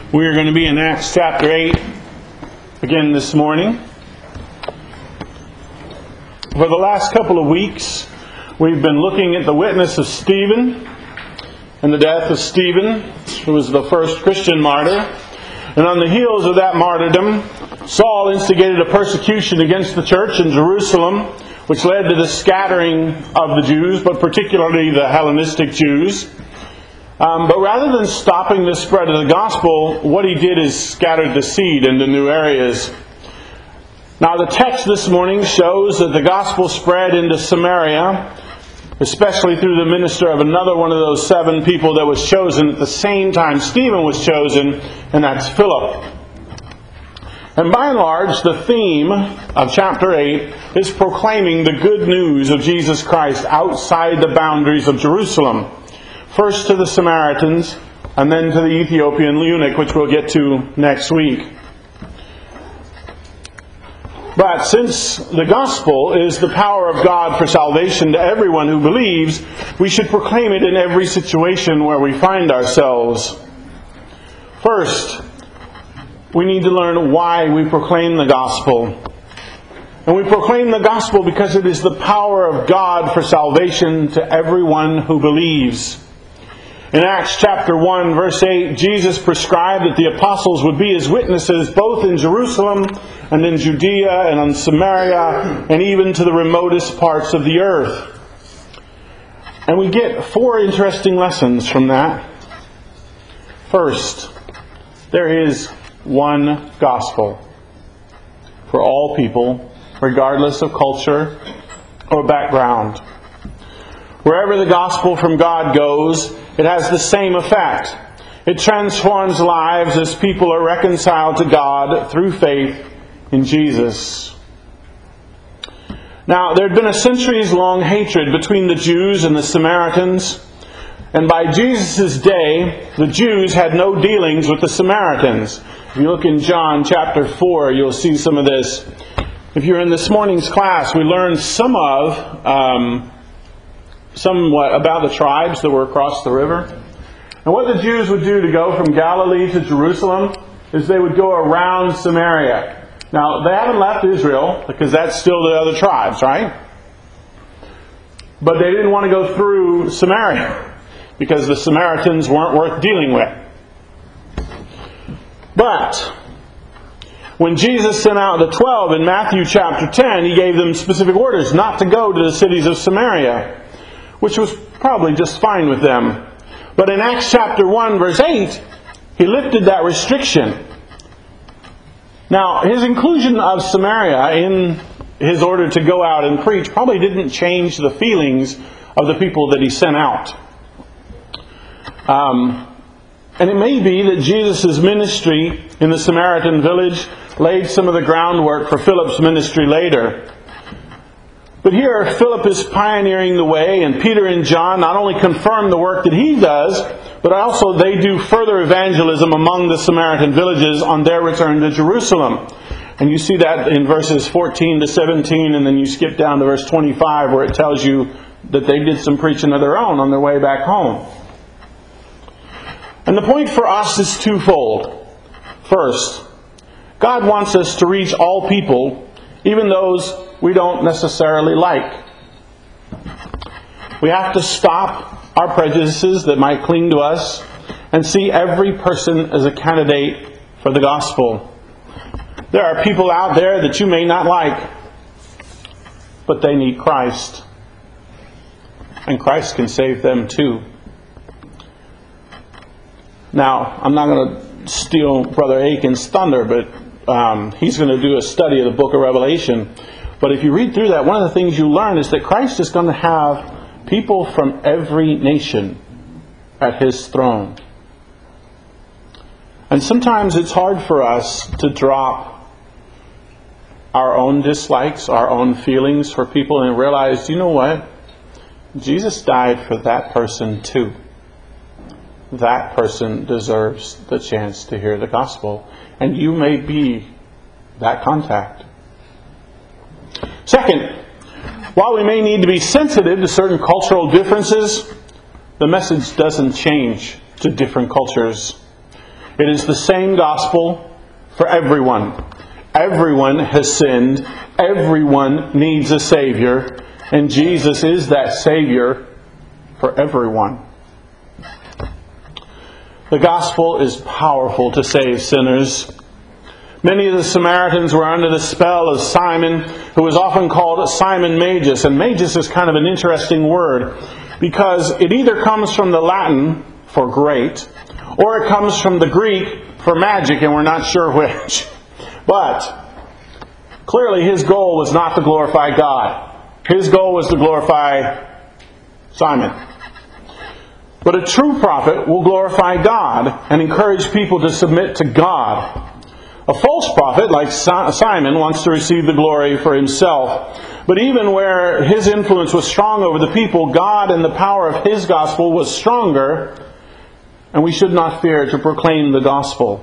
We are going to be in Acts chapter 8 again this morning. For the last couple of weeks, we've been looking at the witness of Stephen and the death of Stephen, who was the first Christian martyr. And on the heels of that martyrdom, Saul instigated a persecution against the church in Jerusalem, which led to the scattering of the Jews, but particularly the Hellenistic Jews. But rather than stopping the spread of the gospel, what he did is scattered the seed into new areas. Now the text this morning shows that the gospel spread into Samaria, especially through the minister of another one of those 7 people that was chosen at the same time Stephen was chosen, and that's Philip. And by and large, the theme of chapter 8 is proclaiming the good news of Jesus Christ outside the boundaries of Jerusalem. First to the Samaritans, and then to the Ethiopian eunuch, which we'll get to next week. But since the gospel is the power of God for salvation to everyone who believes, we should proclaim it in every situation where we find ourselves. First, we need to learn why we proclaim the gospel. And we proclaim the gospel because it is the power of God for salvation to everyone who believes. In Acts chapter 1, verse 8, Jesus prescribed that the apostles would be His witnesses both in Jerusalem and in Judea and in Samaria and even to the remotest parts of the earth. And we get 4 interesting lessons from that. First, there is one gospel for all people, regardless of culture or background. Wherever the gospel from God goes, it has the same effect. It transforms lives as people are reconciled to God through faith in Jesus. Now, there had been a centuries-long hatred between the Jews and the Samaritans. And by Jesus' day, the Jews had no dealings with the Samaritans. If you look in John chapter 4, you'll see some of this. If you're in this morning's class, we learned somewhat about the tribes that were across the river. And what the Jews would do to go from Galilee to Jerusalem is they would go around Samaria. Now, they haven't left Israel because that's still the other tribes, right? But they didn't want to go through Samaria because the Samaritans weren't worth dealing with. But when Jesus sent out the 12 in Matthew chapter 10, He gave them specific orders not to go to the cities of Samaria, which was probably just fine with them. But in Acts chapter 1, verse 8, He lifted that restriction. Now, His inclusion of Samaria in His order to go out and preach probably didn't change the feelings of the people that He sent out. And it may be that Jesus' ministry in the Samaritan village laid some of the groundwork for Philip's ministry later. But here, Philip is pioneering the way, and Peter and John not only confirm the work that he does, but also they do further evangelism among the Samaritan villages on their return to Jerusalem. And you see that in verses 14 to 17, and then you skip down to verse 25, where it tells you that they did some preaching of their own on their way back home. And the point for us is twofold. First, God wants us to reach all people, even those we don't necessarily like. We have to stop our prejudices that might cling to us and see every person as a candidate for the gospel. There are people out there that you may not like, but they need Christ. And Christ can save them too. Now, I'm not going to steal Brother Aiken's thunder, but he's going to do a study of the book of Revelation. But if you read through that, one of the things you learn is that Christ is going to have people from every nation at His throne. And sometimes it's hard for us to drop our own dislikes, our own feelings for people and realize, you know what? Jesus died for that person too. That person deserves the chance to hear the gospel. And you may be that contact. Second, while we may need to be sensitive to certain cultural differences, the message doesn't change to different cultures. It is the same gospel for everyone. Everyone has sinned. Everyone needs a Savior. And Jesus is that Savior for everyone. The gospel is powerful to save sinners. Many of the Samaritans were under the spell of Simon, who was often called Simon Magus. And Magus is kind of an interesting word because it either comes from the Latin for great, or it comes from the Greek for magic, and we're not sure which. But clearly his goal was not to glorify God. His goal was to glorify Simon. But a true prophet will glorify God and encourage people to submit to God. A false prophet, like Simon, wants to receive the glory for himself. But even where his influence was strong over the people, God and the power of his gospel was stronger, and we should not fear to proclaim the gospel.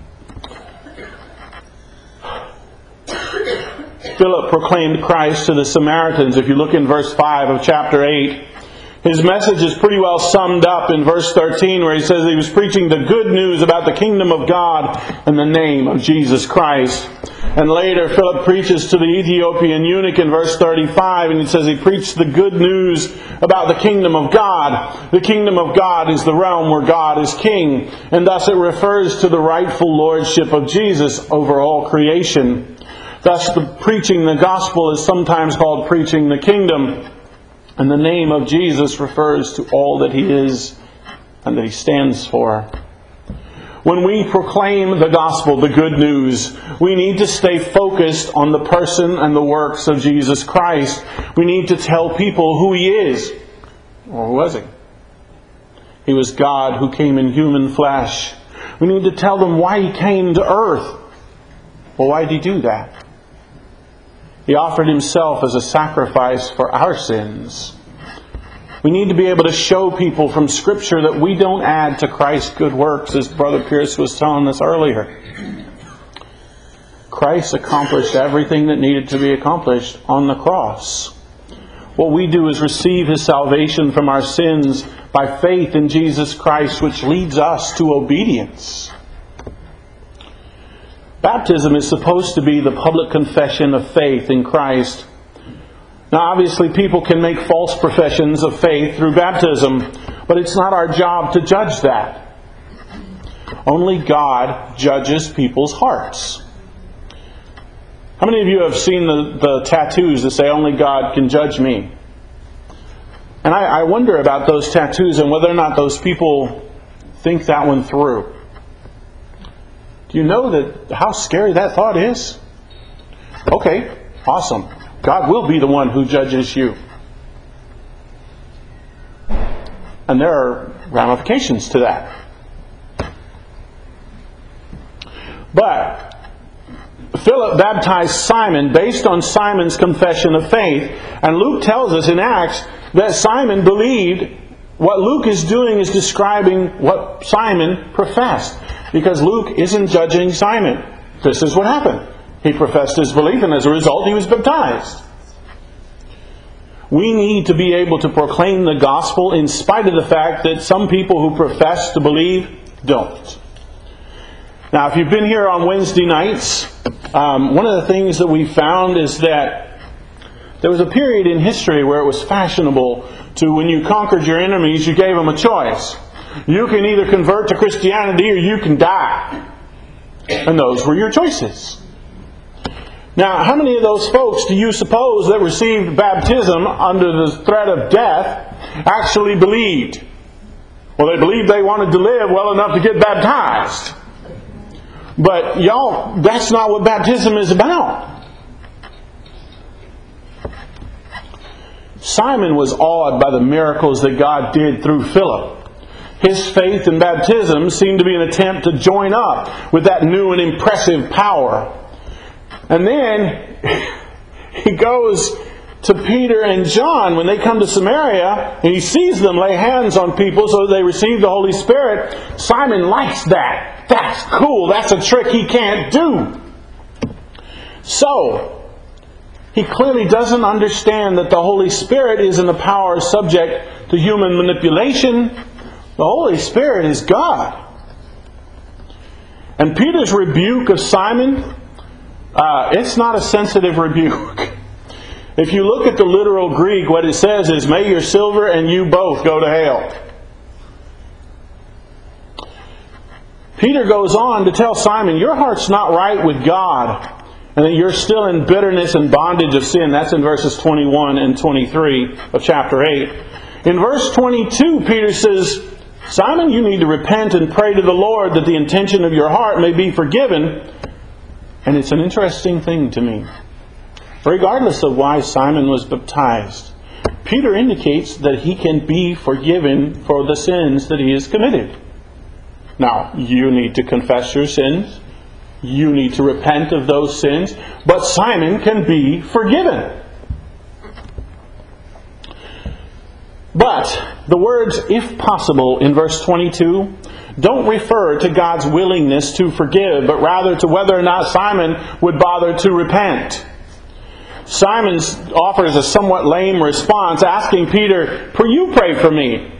Philip proclaimed Christ to the Samaritans. If you look in verse 5 of chapter 8, his message is pretty well summed up in verse 13, where he says he was preaching the good news about the kingdom of God and the name of Jesus Christ. And later Philip preaches to the Ethiopian eunuch in verse 35, and he says he preached the good news about the kingdom of God. The kingdom of God is the realm where God is king, and thus it refers to the rightful lordship of Jesus over all creation. Thus preaching the gospel is sometimes called preaching the kingdom. And the name of Jesus refers to all that He is and that He stands for. When we proclaim the gospel, the good news, we need to stay focused on the person and the works of Jesus Christ. We need to tell people who He is. Or who was He? He was God who came in human flesh. We need to tell them why He came to earth. Well, why did He do that? He offered Himself as a sacrifice for our sins. We need to be able to show people from Scripture that we don't add to Christ's good works, as Brother Pierce was telling us earlier. Christ accomplished everything that needed to be accomplished on the cross. What we do is receive His salvation from our sins by faith in Jesus Christ, which leads us to obedience. Baptism is supposed to be the public confession of faith in Christ. Now, obviously, people can make false professions of faith through baptism, but it's not our job to judge that. Only God judges people's hearts. How many of you have seen the tattoos that say, "Only God can judge me"? And I wonder about those tattoos and whether or not those people think that one through. Do you know how scary that thought is? Okay, awesome. God will be the one who judges you. And there are ramifications to that. But Philip baptized Simon based on Simon's confession of faith. And Luke tells us in Acts that Simon believed. What Luke is doing is describing what Simon professed. Because Luke isn't judging Simon. This is what happened. He professed his belief, and as a result, he was baptized. We need to be able to proclaim the gospel in spite of the fact that some people who profess to believe don't. Now, if you've been here on Wednesday nights, one of the things that we found is that there was a period in history where it was fashionable to, when you conquered your enemies, you gave them a choice. You can either convert to Christianity or you can die. And those were your choices. Now, how many of those folks do you suppose that received baptism under the threat of death actually believed? Well, they believed they wanted to live well enough to get baptized. But y'all, that's not what baptism is about. Simon was awed by the miracles that God did through Philip. His faith in baptism seemed to be an attempt to join up with that new and impressive power. And then he goes to Peter and John when they come to Samaria, and he sees them lay hands on people so that they receive the Holy Spirit. Simon likes that. That's cool. That's a trick he can't do. So, he clearly doesn't understand that the Holy Spirit isn't a power subject to human manipulation. The Holy Spirit is God. And Peter's rebuke of Simon, it's not a sensitive rebuke. If you look at the literal Greek, what it says is, may your silver and you both go to hell. Peter goes on to tell Simon, your heart's not right with God, and that you're still in bitterness and bondage of sin. That's in verses 21 and 23 of chapter 8. In verse 22, Peter says, Simon, you need to repent and pray to the Lord that the intention of your heart may be forgiven. And it's an interesting thing to me. Regardless of why Simon was baptized, Peter indicates that he can be forgiven for the sins that he has committed. Now, you need to confess your sins. You need to repent of those sins. But Simon can be forgiven. But the words, if possible, in verse 22, don't refer to God's willingness to forgive, but rather to whether or not Simon would bother to repent. Simon offers a somewhat lame response, asking Peter, you pray for me.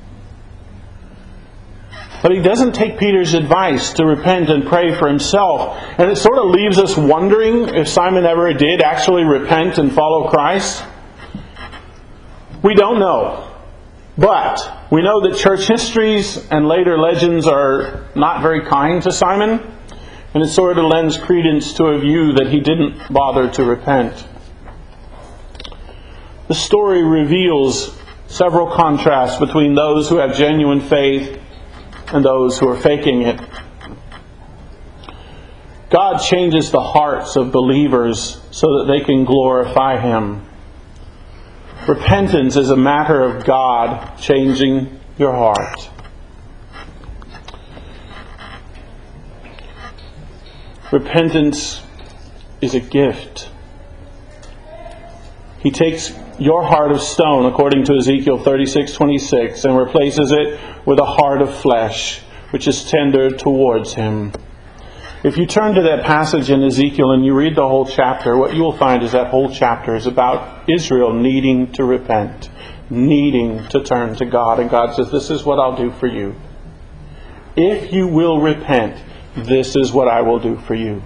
But he doesn't take Peter's advice to repent and pray for himself. And it sort of leaves us wondering if Simon ever did actually repent and follow Christ. We don't know. But we know that church histories and later legends are not very kind to Simon. And it sort of lends credence to a view that he didn't bother to repent. The story reveals several contrasts between those who have genuine faith and those who are faking it. God changes the hearts of believers so that they can glorify Him. Repentance is a matter of God changing your heart. Repentance is a gift. He takes your heart of stone, according to Ezekiel 36:26, and replaces it with a heart of flesh, which is tender towards Him. If you turn to that passage in Ezekiel and you read the whole chapter, what you will find is that whole chapter is about Israel needing to repent, needing to turn to God. And God says, this is what I'll do for you. If you will repent, this is what I will do for you.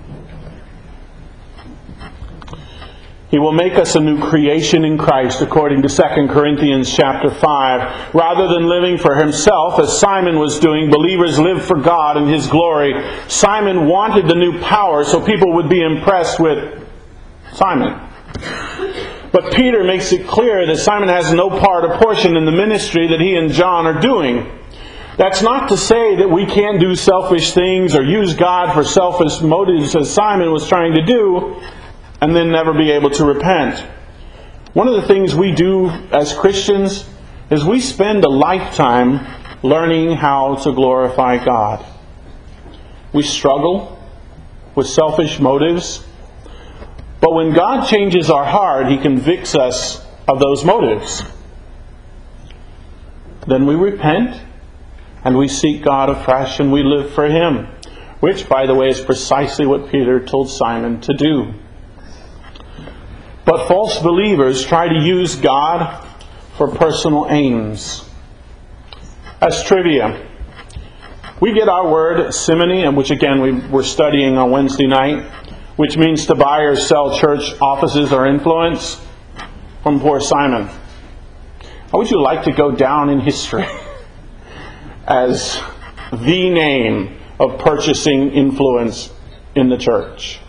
He will make us a new creation in Christ, according to 2 Corinthians chapter 5. Rather than living for himself, as Simon was doing, believers live for God and His glory. Simon wanted the new power so people would be impressed with Simon. But Peter makes it clear that Simon has no part or portion in the ministry that he and John are doing. That's not to say that we can't do selfish things or use God for selfish motives, as Simon was trying to do, and then never be able to repent. One of the things we do as Christians is we spend a lifetime learning how to glorify God. We struggle with selfish motives, but when God changes our heart, He convicts us of those motives. Then we repent and we seek God afresh and we live for Him, which, by the way, is precisely what Peter told Simon to do. But false believers try to use God for personal aims. As trivia, we get our word simony, which again we're studying on Wednesday night, which means to buy or sell church offices or influence, from poor Simon. How would you like to go down in history as the name of purchasing influence in the church?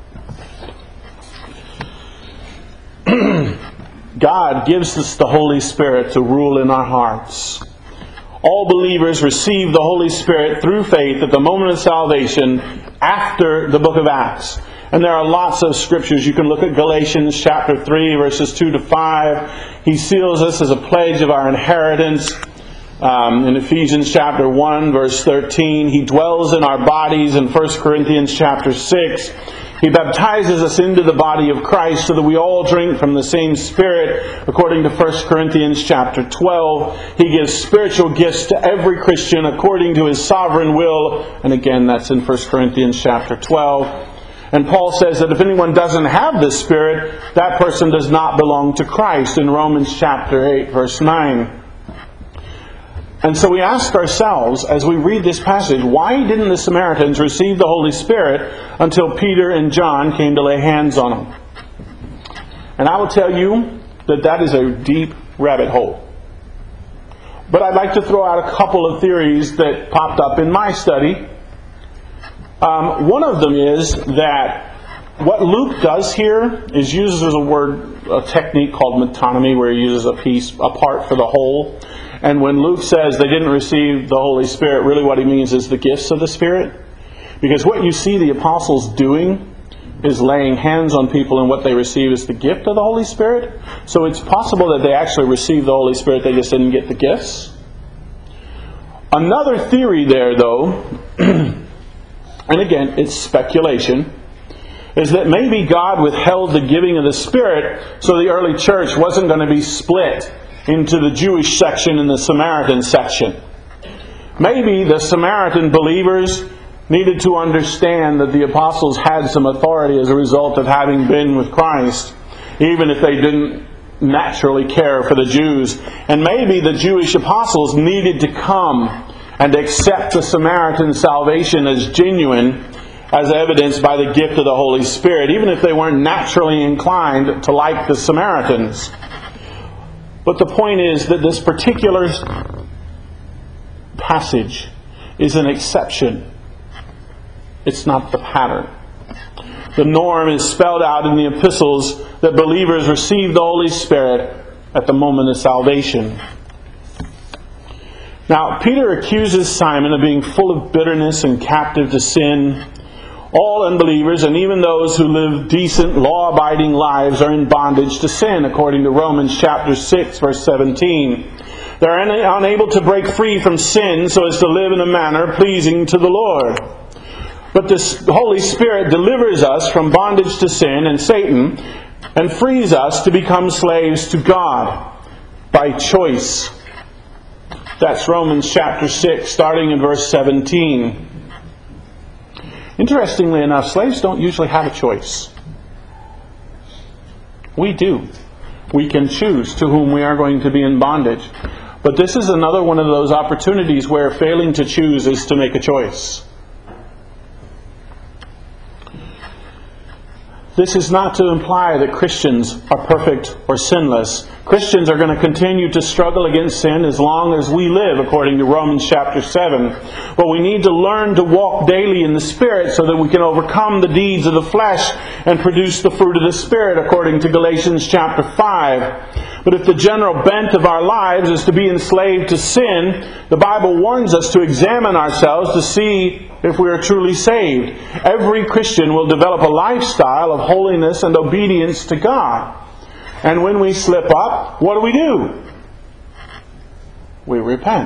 God gives us the Holy Spirit to rule in our hearts. All believers receive the Holy Spirit through faith at the moment of salvation after the book of Acts. And there are lots of scriptures. You can look at Galatians chapter 3, verses 2 to 5. He seals us as a pledge of our inheritance. In Ephesians chapter 1, verse 13. He dwells in our bodies in 1 Corinthians chapter 6. He baptizes us into the body of Christ so that we all drink from the same Spirit, according to 1 Corinthians chapter 12. He gives spiritual gifts to every Christian according to His sovereign will. And again, that's in 1 Corinthians chapter 12. And Paul says that if anyone doesn't have this Spirit, that person does not belong to Christ in Romans chapter 8, verse 9. And so we ask ourselves, as we read this passage, why didn't the Samaritans receive the Holy Spirit until Peter and John came to lay hands on them? And I will tell you that that is a deep rabbit hole. But I'd like to throw out a couple of theories that popped up in my study. One of them is that what Luke does here is uses a technique called metonymy, where he uses a part for the whole. And when Luke says they didn't receive the Holy Spirit, really what he means is the gifts of the Spirit. Because what you see the apostles doing is laying hands on people, and what they receive is the gift of the Holy Spirit. So it's possible that they actually received the Holy Spirit, they just didn't get the gifts. Another theory there, though, and again, it's speculation, is that maybe God withheld the giving of the Spirit so the early church wasn't going to be split into the Jewish section and the Samaritan section. Maybe the Samaritan believers needed to understand that the apostles had some authority as a result of having been with Christ, even if they didn't naturally care for the Jews. And maybe the Jewish apostles needed to come and accept the Samaritan salvation as genuine, as evidenced by the gift of the Holy Spirit, even if they weren't naturally inclined to like the Samaritans. But the point is that this particular passage is an exception. It's not the pattern. The norm is spelled out in the epistles that believers receive the Holy Spirit at the moment of salvation. Now, Peter accuses Simon of being full of bitterness and captive to sin. All unbelievers, and even those who live decent, law-abiding lives, are in bondage to sin, according to Romans chapter 6, verse 17. They're unable to break free from sin so as to live in a manner pleasing to the Lord. But the Holy Spirit delivers us from bondage to sin and Satan, and frees us to become slaves to God by choice. That's Romans chapter 6, starting in verse 17. Interestingly enough, slaves don't usually have a choice. We do. We can choose to whom we are going to be in bondage. But this is another one of those opportunities where failing to choose is to make a choice. This is not to imply that Christians are perfect or sinless. Christians are going to continue to struggle against sin as long as we live, according to Romans chapter 7. But we need to learn to walk daily in the Spirit so that we can overcome the deeds of the flesh and produce the fruit of the Spirit, according to Galatians chapter 5. But if the general bent of our lives is to be enslaved to sin, the Bible warns us to examine ourselves to see if we are truly saved. Every Christian will develop a lifestyle of holiness and obedience to God. And when we slip up, what do? We repent.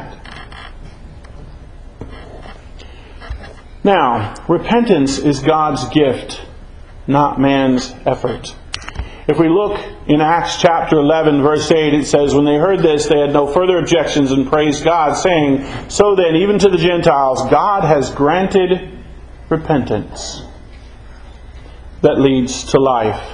Now, repentance is God's gift, not man's effort. If we look in Acts chapter 11, verse 8, it says, "When they heard this, they had no further objections and praised God, saying, 'So then, even to the Gentiles, God has granted repentance that leads to life.'"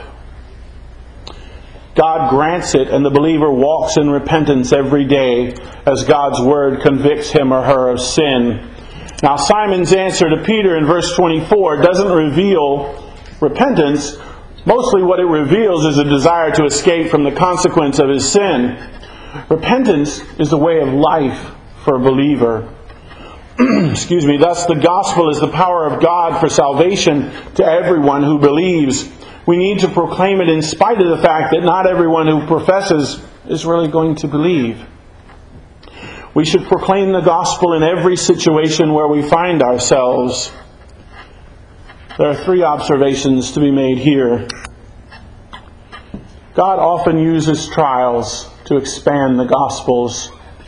God grants it, and the believer walks in repentance every day as God's Word convicts him or her of sin. Now, Simon's answer to Peter in verse 24 doesn't reveal repentance. Mostly what it reveals is a desire to escape from the consequence of his sin. Repentance is the way of life for a believer. Excuse me. Thus, the gospel is the power of God for salvation to everyone who believes. We need to proclaim it in spite of the fact that not everyone who professes is really going to believe. We should proclaim the gospel in every situation where we find ourselves. There are three observations to be made here. God often uses trials to expand the Gospels.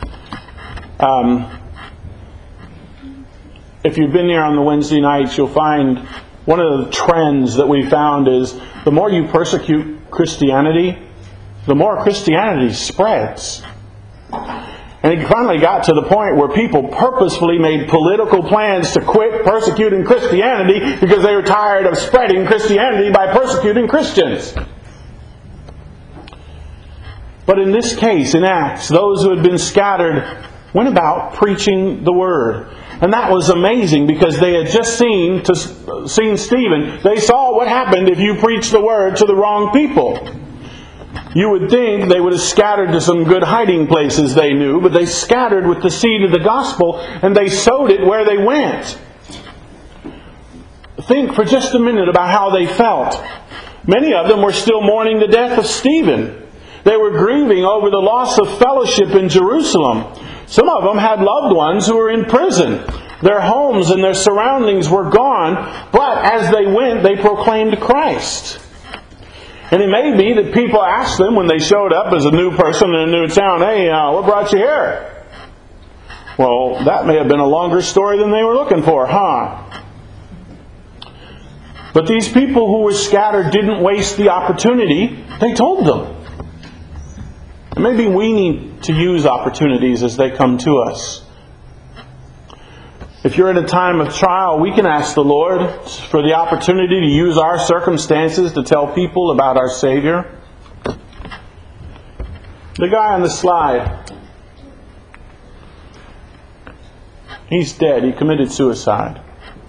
If you've been here on the Wednesday nights, you'll find one of the trends that we found is the more you persecute Christianity, the more Christianity spreads. And it finally got to the point where people purposefully made political plans to quit persecuting Christianity because they were tired of spreading Christianity by persecuting Christians. But in this case, in Acts, those who had been scattered went about preaching the Word. And that was amazing because they had just seen Stephen. They saw what happened if you preached the Word to the wrong people. You would think they would have scattered to some good hiding places they knew, but they scattered with the seed of the gospel and they sowed it where they went. Think for just a minute about how they felt. Many of them were still mourning the death of Stephen. They were grieving over the loss of fellowship in Jerusalem. Some of them had loved ones who were in prison. Their homes and their surroundings were gone, but as they went, they proclaimed Christ. And it may be that people asked them when they showed up as a new person in a new town, "Hey, what brought you here?" Well, that may have been a longer story than they were looking for, huh? But these people who were scattered didn't waste the opportunity. They told them. And maybe we need to use opportunities as they come to us. If you're in a time of trial, we can ask the Lord for the opportunity to use our circumstances to tell people about our Savior. The guy on the slide, he's dead. He committed suicide.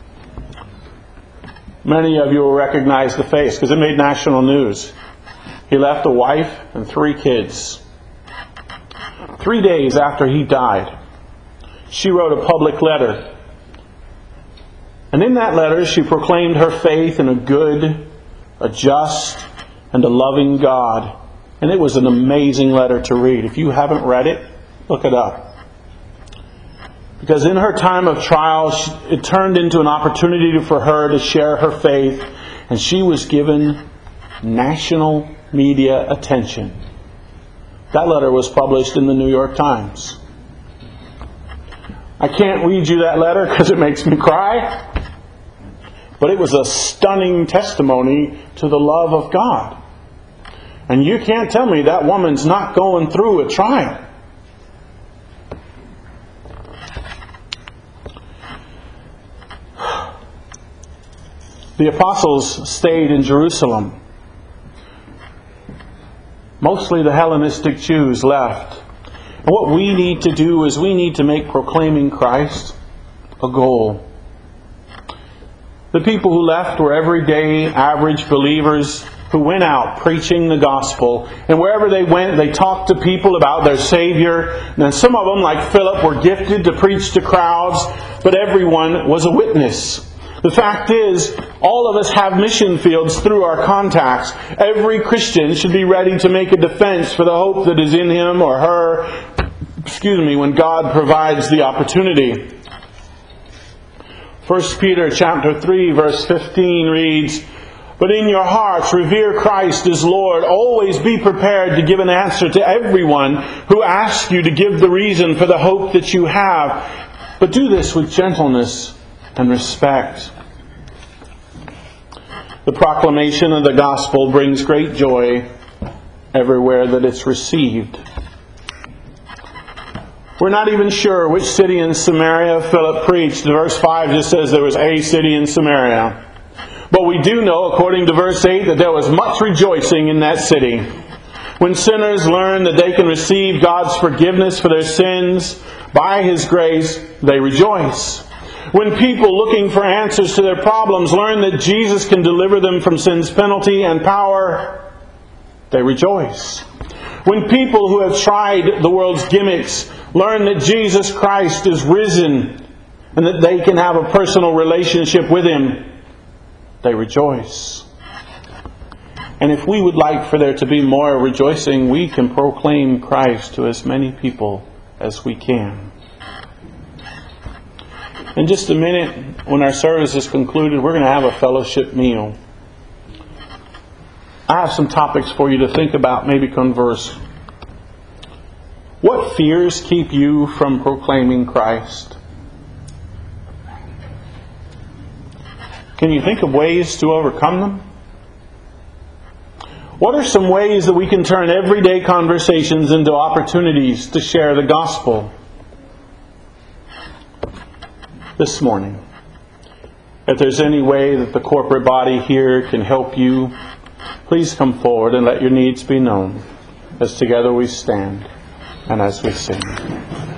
Many of you will recognize the face because it made national news. He left a wife and 3 kids. 3 days after he died, she wrote a public letter. And in that letter, she proclaimed her faith in a good, a just, and a loving God. And it was an amazing letter to read. If you haven't read it, look it up. Because in her time of trial, it turned into an opportunity for her to share her faith. And she was given national media attention. That letter was published in the New York Times. I can't read you that letter because it makes me cry. But it was a stunning testimony to the love of God. And you can't tell me that woman's not going through a trial. The apostles stayed in Jerusalem. Mostly the Hellenistic Jews left. And what we need to do is we need to make proclaiming Christ a goal. The people who left were everyday, average believers who went out preaching the gospel. And wherever they went, they talked to people about their Savior. And some of them, like Philip, were gifted to preach to crowds, but everyone was a witness. The fact is, all of us have mission fields through our contacts. Every Christian should be ready to make a defense for the hope that is in him or her, when God provides the opportunity. 1 Peter chapter 3, verse 15 reads, "But in your hearts revere Christ as Lord. Always be prepared to give an answer to everyone who asks you to give the reason for the hope that you have. But do this with gentleness and respect." The proclamation of the gospel brings great joy everywhere that it's received. We're not even sure which city in Samaria Philip preached. Verse 5 just says there was a city in Samaria. But we do know, according to verse 8, that there was much rejoicing in that city. When sinners learn that they can receive God's forgiveness for their sins by His grace, they rejoice. When people looking for answers to their problems learn that Jesus can deliver them from sin's penalty and power, they rejoice. When people who have tried the world's gimmicks learn that Jesus Christ is risen and that they can have a personal relationship with Him, they rejoice. And if we would like for there to be more rejoicing, we can proclaim Christ to as many people as we can. In just a minute, when our service is concluded, we're going to have a fellowship meal. I have some topics for you to think about, maybe converse. What fears keep you from proclaiming Christ? Can you think of ways to overcome them? What are some ways that we can turn everyday conversations into opportunities to share the gospel? This morning, if there's any way that the corporate body here can help you, please come forward and let your needs be known as together we stand and as we sing.